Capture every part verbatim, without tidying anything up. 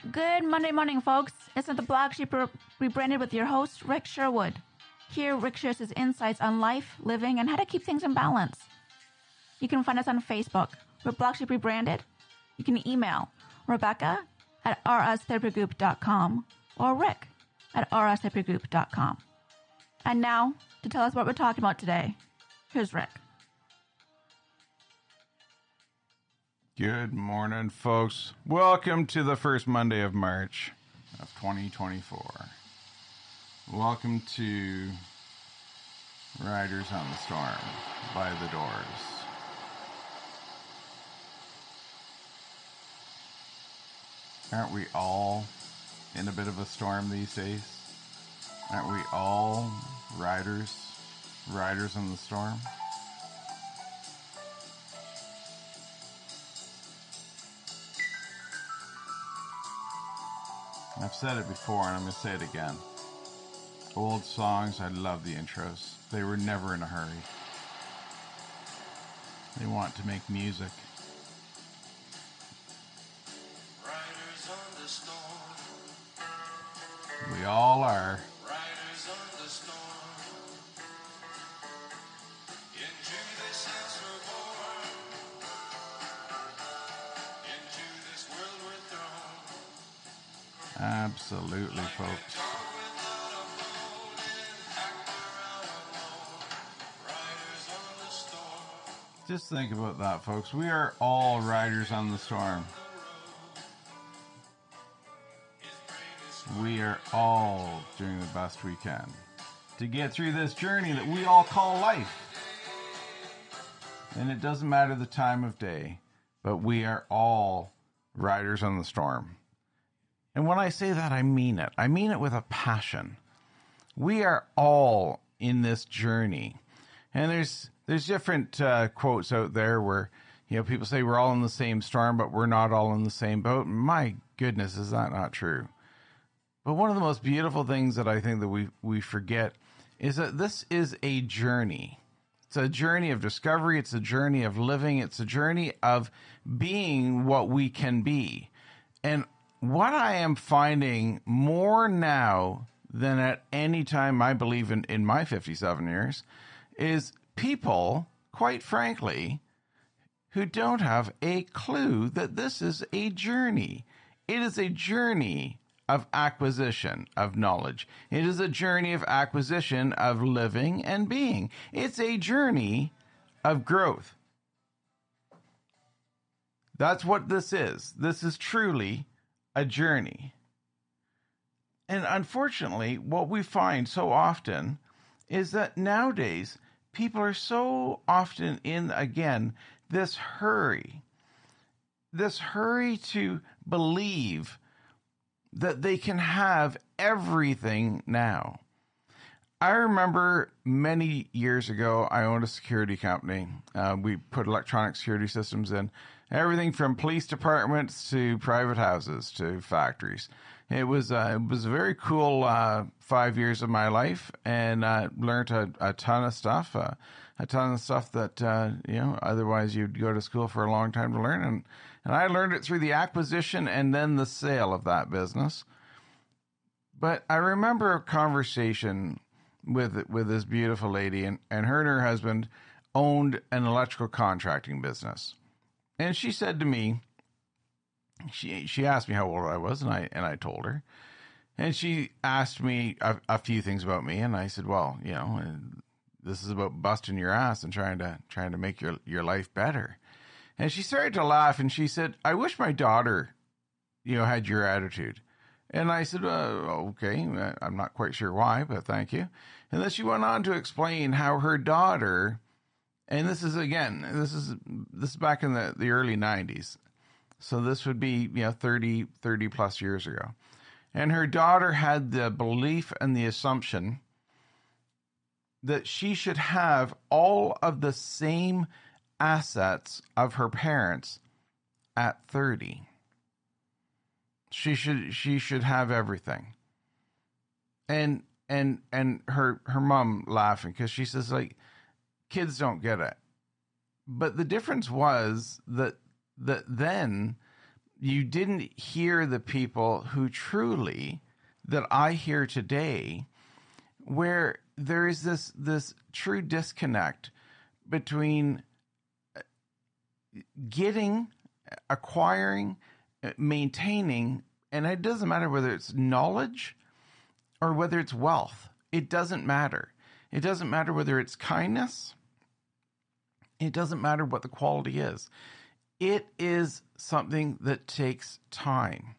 Good Monday morning, folks. It's the Black Sheep re- rebranded with your host, Rick Sherwood. Here, Rick shares his insights on life, living, and how to keep things in balance. You can find us on Facebook. We're Black Sheep Rebranded. You can email Rebecca at r s therapy group dot com or Rick at r s therapy group dot com. And now, to tell us what we're talking about today, here's Rick. Good morning, folks. Welcome to the first Monday of March of twenty twenty-four. Welcome to Riders on the Storm by The Doors. Aren't we all in a bit of a storm these days? Aren't we all riders, riders on the storm? I've said it before and I'm going to say it again. Old songs, I love the intros. They were never in a hurry. They want to make music. Riders on the storm. We all are. Riders on the storm. Into this house we're born. Into this world we're thrown. Absolutely, folks. Just think about that, folks. We are all riders on the storm. We are all doing the best we can to get through this journey that we all call life. And it doesn't matter the time of day, but we are all riders on the storm. And when I say that, I mean it. I mean it with a passion. We are all in this journey. And there's there's different uh, quotes out there where, you know, people say we're all in the same storm, but we're not all in the same boat. My goodness, is that not true? But one of the most beautiful things that I think that we, we forget is that this is a journey. It's a journey of discovery. It's a journey of living. It's a journey of being what we can be. And what I am finding more now than at any time, I believe, in, in my fifty-seven years, is people, quite frankly, who don't have a clue that this is a journey. It is a journey of acquisition of knowledge. It is a journey of acquisition of living and being. It's a journey of growth. That's what this is. This is truly a journey. And unfortunately, what we find so often is that nowadays people are so often in, again, this hurry, this hurry to believe that they can have everything now. I remember many years ago, I owned a security company. Uh, we put electronic security systems in everything from police departments to private houses to factories. It was uh, it was a very cool uh, five years of my life, and uh, learned a, a ton of stuff, uh, a ton of stuff that uh, you know otherwise you'd go to school for a long time to learn, and and I learned it through the acquisition and then the sale of that business. But I remember a conversation with with this beautiful lady, and, and her and her husband owned an electrical contracting business, and she said to me. She she asked me how old I was, and I and I told her, and she asked me a, a few things about me, and I said, well, you know, this is about busting your ass and trying to trying to make your your life better. And she started to laugh, and she said, I wish my daughter, you know, had your attitude. And I said, uh, okay, I'm not quite sure why, but thank you. And then she went on to explain how her daughter, and this is again, this is this is back in the, the early nineties. So this would be, you know, thirty, thirty plus years ago. And her daughter had the belief and the assumption that she should have all of the same assets of her parents at thirty. She should she should have everything. And and and her her mom laughing because she says, like, kids don't get it. But the difference was that that then you didn't hear the people who truly, that I hear today, where there is this this true disconnect between getting, acquiring, maintaining, and it doesn't matter whether it's knowledge or whether it's wealth. It doesn't matter. It doesn't matter whether it's kindness. It doesn't matter what the quality is. It is something that takes time.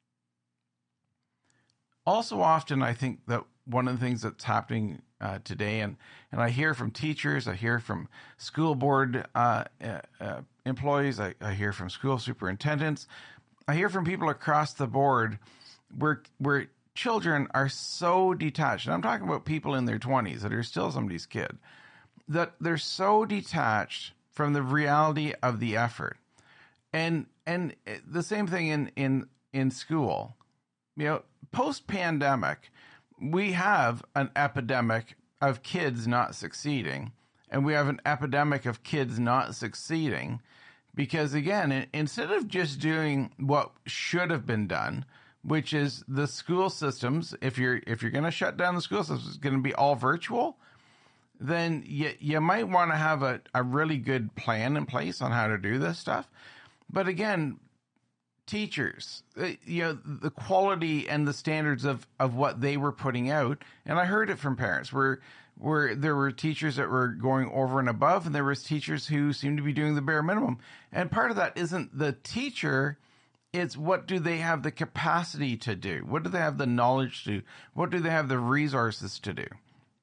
Also, often I think that one of the things that's happening uh, today, and, and I hear from teachers, I hear from school board uh, uh, employees, I, I hear from school superintendents, I hear from people across the board where where children are so detached. And I'm talking about people in their twenties that are still somebody's kid, that they're so detached from the reality of the effort. And and the same thing in in in school. You know, post-pandemic, we have an epidemic of kids not succeeding, and we have an epidemic of kids not succeeding because, again, instead of just doing what should have been done, which is the school systems, if you're if you're going to shut down the school systems, it's going to be all virtual, then you, you might want to have a, a really good plan in place on how to do this stuff. But again, teachers, you know, the quality and the standards of, of what they were putting out. And I heard it from parents where, where there were teachers that were going over and above, and there was teachers who seemed to be doing the bare minimum. And part of that isn't the teacher. It's what do they have the capacity to do? What do they have the knowledge to do? What do they have the resources to do?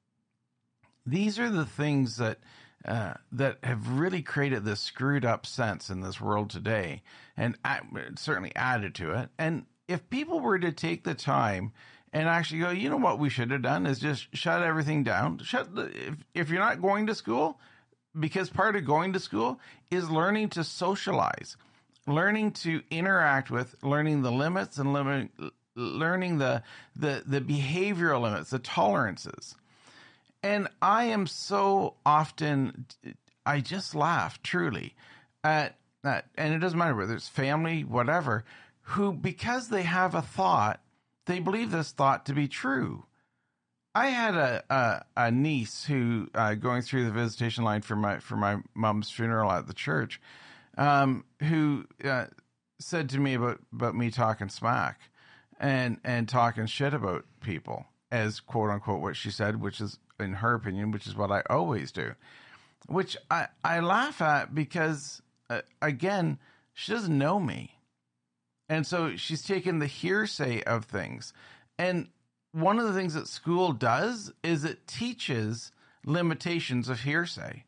These are the things that Uh, that have really created this screwed up sense in this world today, and add, certainly added to it. And if people were to take the time and actually go, you know what we should have done is just shut everything down. Shut the, if, if you're not going to school, because part of going to school is learning to socialize, learning to interact with, learning the limits and limit, learning the, the, the behavioral limits, the tolerances. And I am so often, I just laugh truly at that. And it doesn't matter whether it's family, whatever, who, because they have a thought, they believe this thought to be true. I had a, a, a niece who, uh, going through the visitation line for my, for my mom's funeral at the church, um, who, uh, said to me about, about me talking smack and, and talking shit about people, as quote unquote what she said, which is, in her opinion, which is what I always do, which I, I laugh at because, uh, again, she doesn't know me. And so she's taken the hearsay of things. And one of the things that school does is it teaches limitations of hearsay,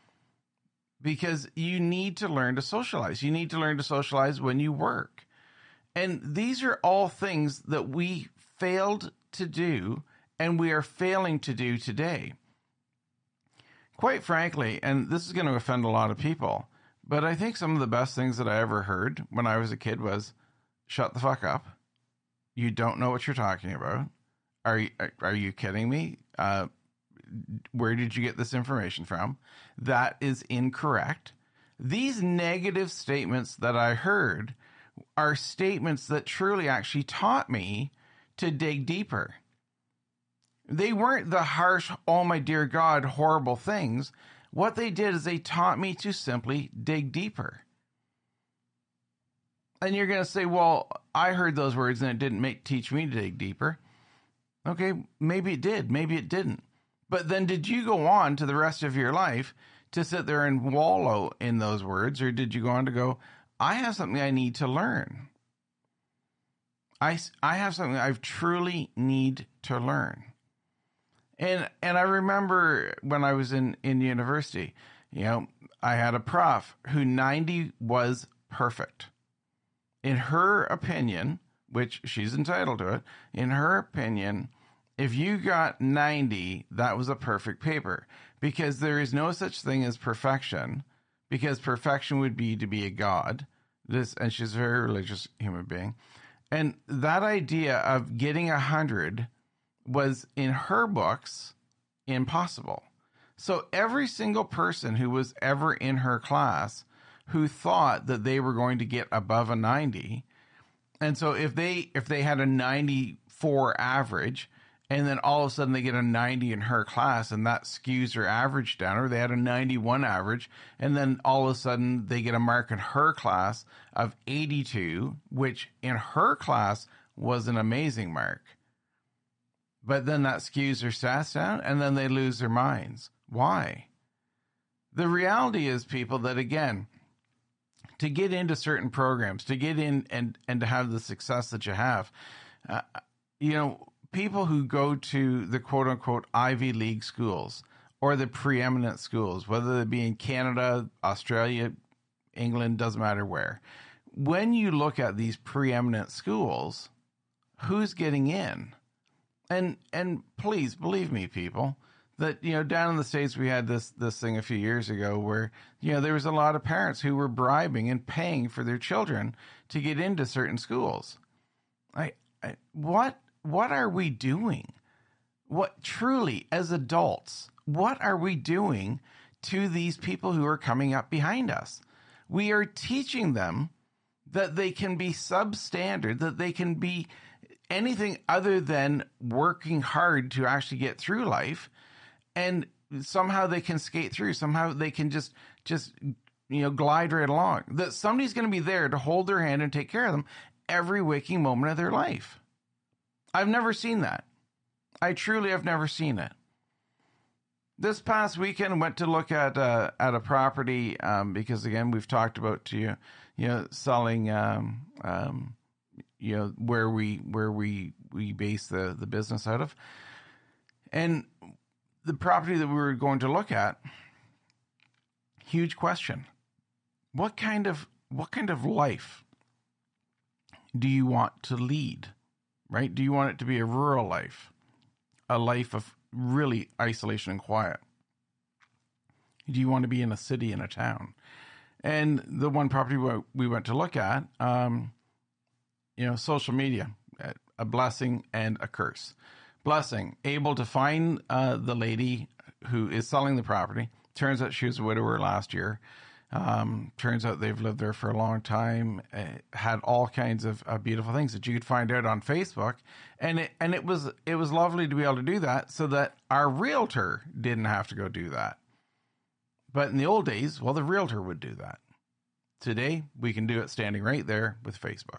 because you need to learn to socialize. You need to learn to socialize when you work. And these are all things that we failed to do, and we are failing to do today. Quite frankly, and this is going to offend a lot of people, but I think some of the best things that I ever heard when I was a kid was, shut the fuck up. You don't know what you're talking about. Are you, are you kidding me? Uh, where did you get this information from? That is incorrect. These negative statements that I heard are statements that truly actually taught me to dig deeper. They weren't the harsh, oh my dear God, horrible things. What they did is they taught me to simply dig deeper. And you're going to say, well, I heard those words and it didn't make teach me to dig deeper. Okay, maybe it did, maybe it didn't. But then did you go on to the rest of your life to sit there and wallow in those words, or did you go on to go, I have something I need to learn. I, I have something I truly need to learn. And and I remember when I was in, in university, you know, I had a prof who ninety was perfect. In her opinion, which she's entitled to it, in her opinion, if you got ninety, that was a perfect paper, because there is no such thing as perfection, because perfection would be to be a god. This, and she's a very religious human being. And that idea of getting a hundred was, in her books, impossible. So every single person who was ever in her class who thought that they were going to get above a ninety And so if they if they had a ninety-four average, and then all of a sudden they get a ninety in her class, and that skews their average down, or they had a ninety-one average, and then all of a sudden they get a mark in her class of eighty-two, which in her class was an amazing mark. But then that skews their stats down, and then they lose their minds. Why? The reality is, people, that again, to get into certain programs, to get in and, and to have the success that you have, uh, you know, people who go to the quote unquote Ivy League schools or the preeminent schools, whether they be in Canada, Australia, England, doesn't matter where. When you look at these preeminent schools, who's getting in? And and please believe me, people, that, you know, down in the States, we had this this thing a few years ago where, you know, there was a lot of parents who were bribing and paying for their children to get into certain schools. I, I what what are we doing? What truly, as adults, what are we doing to these people who are coming up behind us? We are teaching them that they can be substandard, that they can be anything other than working hard to actually get through life, and somehow they can skate through. Somehow they can just, just, you know, glide right along. That somebody's going to be there to hold their hand and take care of them every waking moment of their life. I've never seen that. I truly have never seen it. This past weekend, I went to look at uh, at a property um, because, again, we've talked about to you, you know, selling, um, um, you know, where we where we we base the the business out of, and the property that we were going to look at. Huge question: what kind of what kind of life do you want to lead? Right? Do you want it to be a rural life, a life of really isolation and quiet? Do you want to be in a city, in a town? And the one property we went to look at, um, you know, social media, a blessing and a curse. Blessing, able to find uh, the lady who is selling the property. Turns out she was a widower last year. Um, turns out they've lived there for a long time, uh, had all kinds of uh, beautiful things that you could find out on Facebook. And it, and it was, it was lovely to be able to do that so that our realtor didn't have to go do that. But in the old days, well, the realtor would do that. Today, we can do it standing right there with Facebook.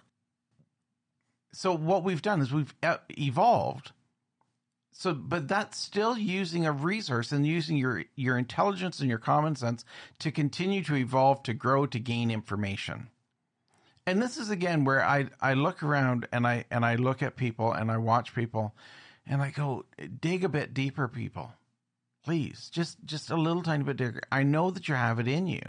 So what we've done is we've evolved. So, but that's still using a resource and using your, your intelligence and your common sense to continue to evolve, to grow, to gain information. And this is, again, where I, I look around and I, and I look at people and I watch people and I go, dig a bit deeper, people. Please, just, just a little tiny bit deeper. I know that you have it in you.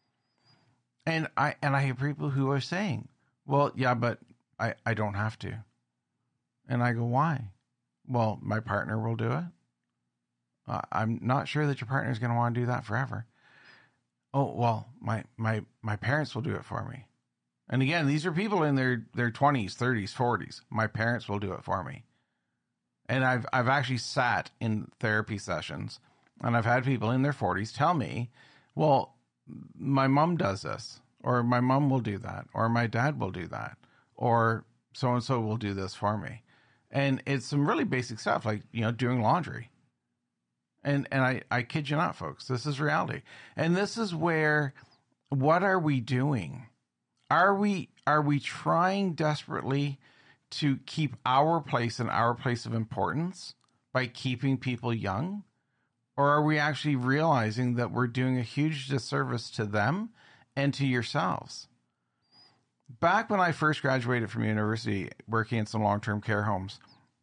And I, and I hear people who are saying, well, yeah, but I, I don't have to. And I go, why? Well, my partner will do it. Uh, I'm not sure that your partner is going to want to do that forever. Oh, well, my, my, my parents will do it for me. And again, these are people in their, their twenties, thirties, forties. My parents will do it for me. And I've, I've actually sat in therapy sessions and I've had people in their forties tell me, well, my mom does this, or my mom will do that, or my dad will do that, or so-and-so will do this for me. And it's some really basic stuff like, you know, doing laundry. And and I, I kid you not, folks, this is reality. And this is where, what are we doing? Are we are we trying desperately to keep our place and our place of importance by keeping people young? Or are we actually realizing that we're doing a huge disservice to them and to yourselves? Back when I first graduated from university, working in some long-term care homes,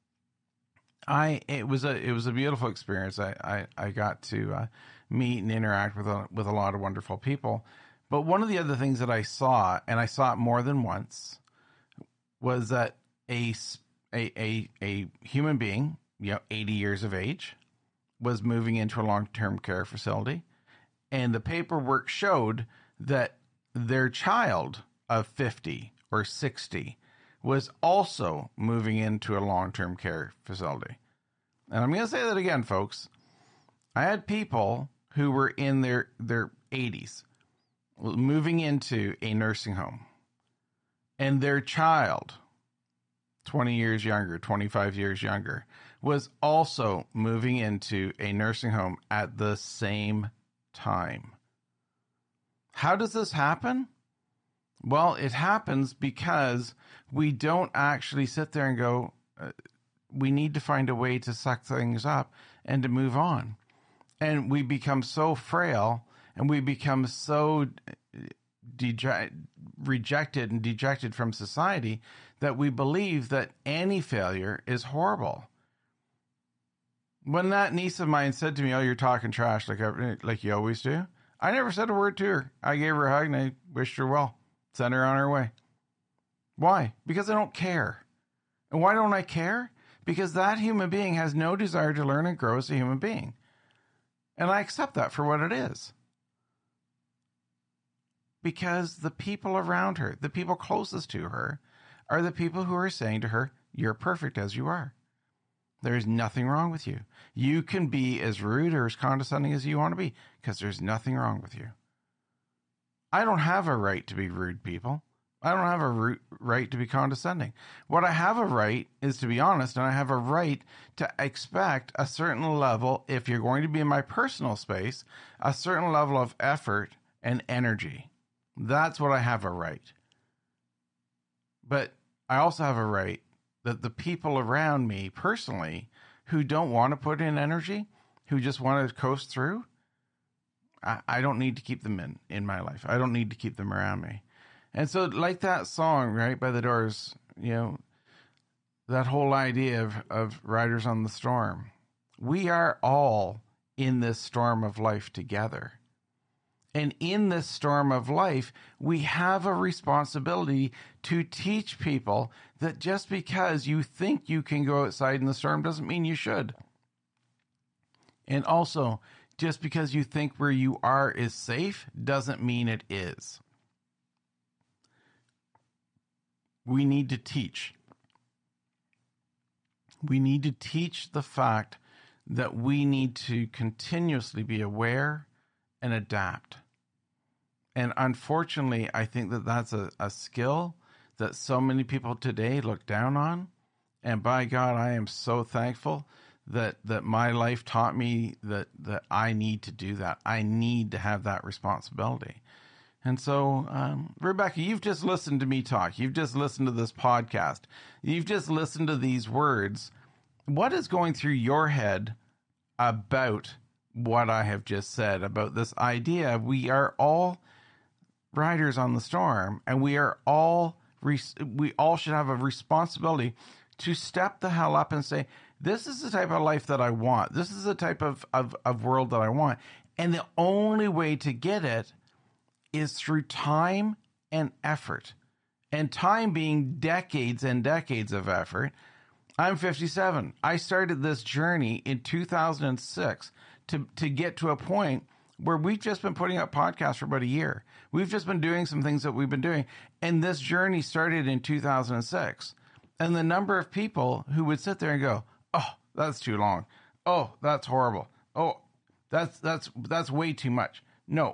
I it was a it was a beautiful experience. I I, I got to uh, meet and interact with a, with a lot of wonderful people. But one of the other things that I saw, and I saw it more than once, was that a a a, a human being, you know, eighty years of age, was moving into a long-term care facility, and the paperwork showed that their child of fifty or sixty was also moving into a long-term care facility. And I'm going to say that again, folks. I had people who were in their, their eighties moving into a nursing home. and their child, twenty years younger, twenty-five years younger, was also moving into a nursing home at the same time. How does this happen? Well, it happens because we don't actually sit there and go, uh, we need to find a way to suck things up and to move on. And we become so frail and we become so de- rejected and dejected from society that we believe that any failure is horrible. When that niece of mine said to me, "Oh, you're talking trash like like you always do," I never said a word to her. I gave her a hug and I wished her well. Sent her on her way. Why? Because I don't care. And why don't I care? Because that human being has no desire to learn and grow as a human being. And I accept that for what it is. Because the people around her, the people closest to her, are the people who are saying to her, "You're perfect as you are. There's nothing wrong with you. You can be as rude or as condescending as you want to be because there's nothing wrong with you." I don't have a right to be rude, people. I don't have a right to be condescending. What I have a right is to be honest, and I have a right to expect a certain level, if you're going to be in my personal space, a certain level of effort and energy. That's what I have a right. But I also have a right that the people around me personally who don't want to put in energy, who just want to coast through, I, I don't need to keep them in, in my life. I don't need to keep them around me. And so like that song, right, by the Doors, you know, that whole idea of, of Riders on the Storm, we are all in this storm of life together. And in this storm of life, we have a responsibility to teach people that just because you think you can go outside in the storm doesn't mean you should. And also, just because you think where you are is safe doesn't mean it is. We need to teach. We need to teach the fact that we need to continuously be aware and adapt. And unfortunately, I think that that's a, a skill that so many people today look down on. And by God, I am so thankful that that my life taught me that that I need to do that. I need to have that responsibility. And so, um, Rebecca, you've just listened to me talk. You've just listened to this podcast. You've just listened to these words. What is going through your head about what I have just said, about this idea? We are all riders on the storm, and we are all, we all should have a responsibility to step the hell up and say, this is the type of life that I want. This is the type of, of, of world that I want. And the only way to get it is through time and effort. And time being decades and decades of effort. I'm fifty-seven. I started this journey in two thousand six to, to get to a point where we've just been putting up podcasts for about a year. We've just been doing some things that we've been doing. And this journey started in two thousand six. And the number of people who would sit there and go, "Oh, that's too long. Oh, that's horrible. Oh, that's that's that's way too much." No.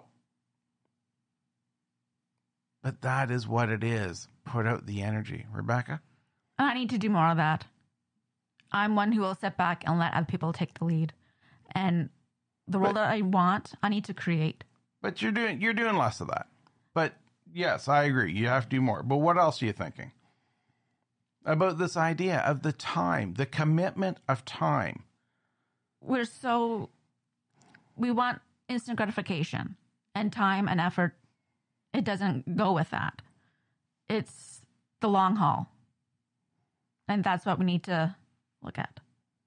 But that is what it is. Put out the energy. Rebecca? I need to do more of that. I'm one who will sit back and let other people take the lead. And the world but, that I want, I need to create. But you're doing you're doing less of that. But yes, I agree. You have to do more. But what else are you thinking? About this idea of the time, the commitment of time. We're so, we want instant gratification, and time and effort, it doesn't go with that. It's the long haul. And that's what we need to look at.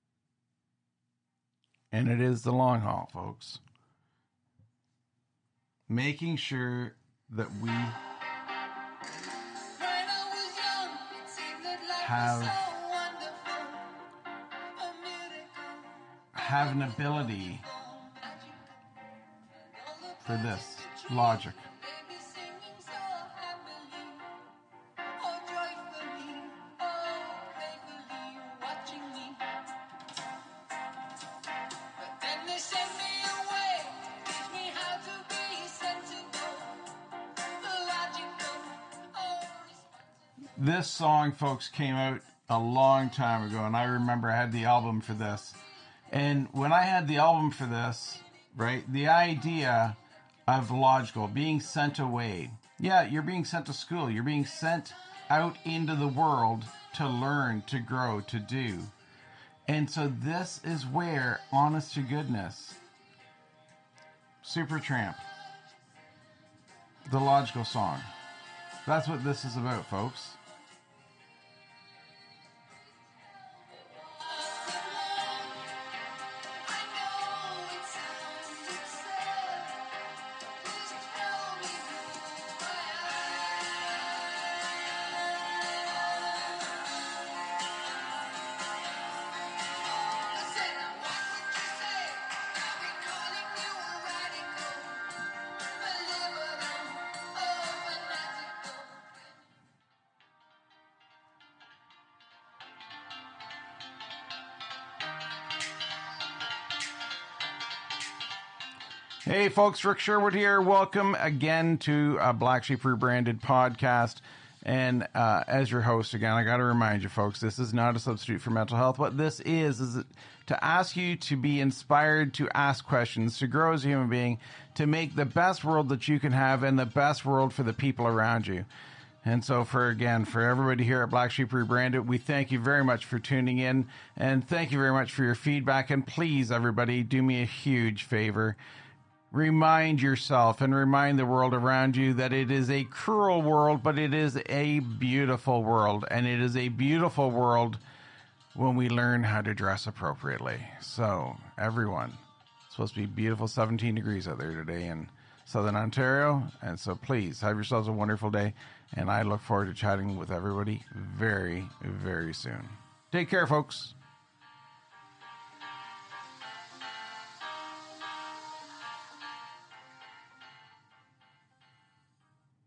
And it is the long haul, folks. Making sure that we have have an ability for this logic. This song, folks, came out a long time ago, and I remember I had the album for this. And when I had the album for this, right, the idea of logical, being sent away. Yeah, you're being sent to school. You're being sent out into the world to learn, to grow, to do. And so this is where, honest to goodness, Supertramp, the logical song. That's what this is about, folks. Hey folks, Rick Sherwood here. Welcome again to a Black Sheep Rebranded podcast. And uh, as your host, again, I got to remind you folks, this is not a substitute for mental health. What this is, is to ask you to be inspired to ask questions, to grow as a human being, to make the best world that you can have and the best world for the people around you. And so for, again, for everybody here at Black Sheep Rebranded, we thank you very much for tuning in. And thank you very much for your feedback. And please, everybody, do me a huge favor. Remind yourself and remind the world around you that it is a cruel world, but it is a beautiful world. And it is a beautiful world when we learn how to dress appropriately. So, everyone, it's supposed to be beautiful seventeen degrees out there today in Southern Ontario. And so please have yourselves a wonderful day. And I look forward to chatting with everybody very, very soon. Take care, folks.